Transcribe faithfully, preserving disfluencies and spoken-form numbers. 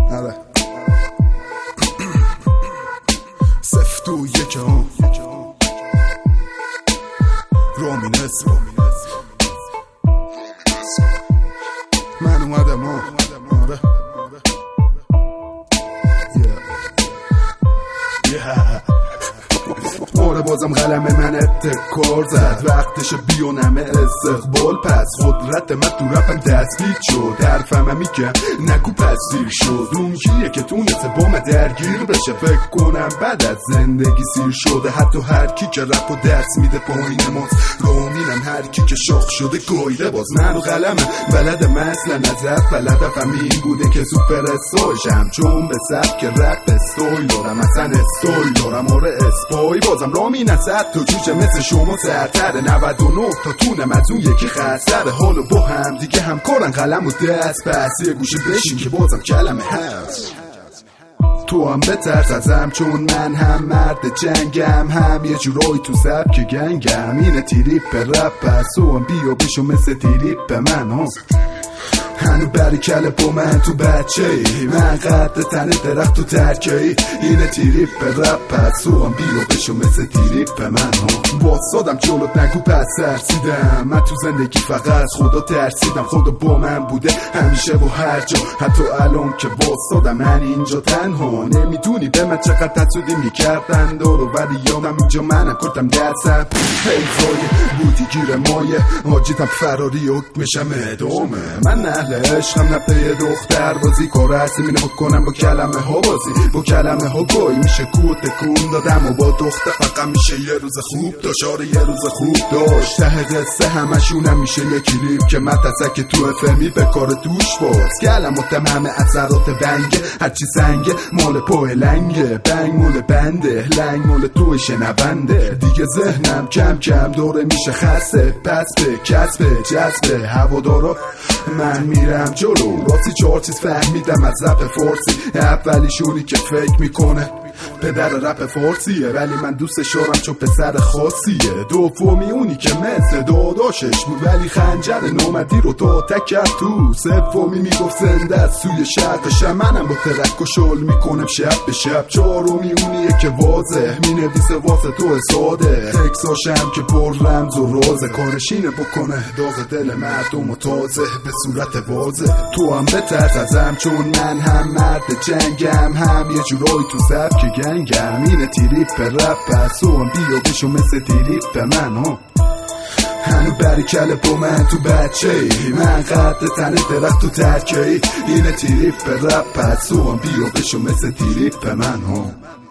آره سفت و یک هم رامین اسم من اومدم ها آره آره بازم قلم من ابتکار زد وقتش بیونم استقبال پس قدرت من تو رپم دستگیر شد حرفم میگم نگو پس سیر شد اون کیه که تونسته با من درگیر بشه فکر کنم بعد از زندگی سیر شده حتی هر کی که رپ و درس میده پایین ماست رامینم هر کی که شاخ شده گایده باز من و قلمم بلد مثلا نظر بلدم این بوده که سوپر استایشم چون به سبک رپ استایل دارم اصلا استایل دارم آره اسپای بازم رامین اصد تو جوجه مثل شما سرتره نود و نه تا تونم از اون یکی خسره حالو با هم دیگه همکارن قلم و دست پس یه گوشه بشین که بازم کلمه هست تو هم بترس ازم چون من هم مرد جنگم هم یه جورایی تو سبک گنگم اینه تریپ رپ پس تو هم بیا بشو مثل تریپ من ها هنو بریکل با من تو بچه ای من قد تن درخت تو ترکه ای اینه تریپ رپ پس تو هم بیا بشو مثل تریپ من ها واسادم جلوت نگو پس ترسیدم من تو زندگی فقط خدا ترسیدم خدا با من بوده همیشه و هر جا حتی الان که واسادم من اینجا تنها نمیدونی به من چقدر تسودی میکردن دارو ولی یادم اینجا منم کردم دستم حیفای بودی گیر مایه حاجیتم فراری حکمشم ادامه من نه عشقم نه پی دختر بازی کار هستی مینه بکنم با کلمه ها بازی با کلمه ها گوی میشه کود تکون دادم و با دختر فقط میشه یه روز خوب داشت آره یه روز خوب داشت ته قصه همشونم میشه یه کلیپ که متسک تو افمی به کار دوش باز کلم و تمام اثرات بنگه هرچی سنگه مال پای لنگه بنگ مال بنده لنگ مال تو شنونده دیگه ذهنم کم کم دوره میشه خسته پس به کسب جذبه هوادارا من میرم جلو راستی چهار چیز فهمیدم از رپ فارسی اولیشونی که فکر میکنه پدر رپ فارسیه ولی من دوستش دارم چون پسر خاصیه دومی اونی که مثل داداشش بود ولی خنجر نومدی رو تا تکر تو سومی میگفت زنده از سوی شرقشم منم با ترک و شل میکنم شب به شب چهارمی اونیه که واضح مینویسه واسه تو ساده تکساشم که پر رمز و رازه کارشینه بکنه داغ دل مردم و تازه به صورت واضح تو هم بترس ازم چون من هم مرد جنگم هم یه جورایی تو سبک گنگم اینه تریپ رپ پس تو هم بیا بشو مثل تریپ من ها هنو بریکل با من تو بچه ای من قد تن درخت تو ترکه ای اینه تریپ رپ پس تو هم بیا بشو مثل تریپ من ها